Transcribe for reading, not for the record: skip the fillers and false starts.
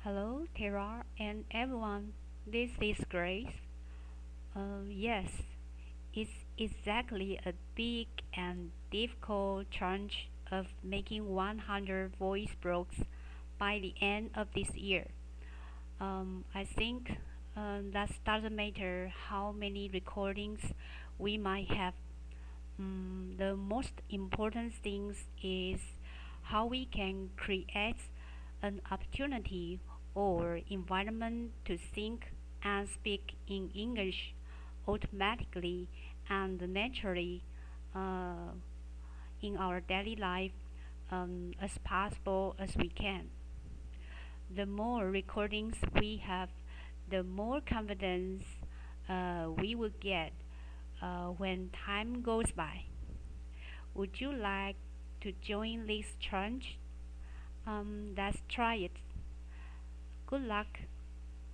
Hello, Tara, and everyone. This is Grace. Yes, it's exactly a big and difficult challenge of making 100 voice breaks by the end of this year. I think that doesn't matter how many recordings we might have. The most important thing is how we can create an opportunity or environment to think and speak in English automatically and naturally uh, in our daily life as possible as we can. The more recordings we have, the more confidence we will get when time goes by. Would you like to join this challenge? Let's try it. Good luck.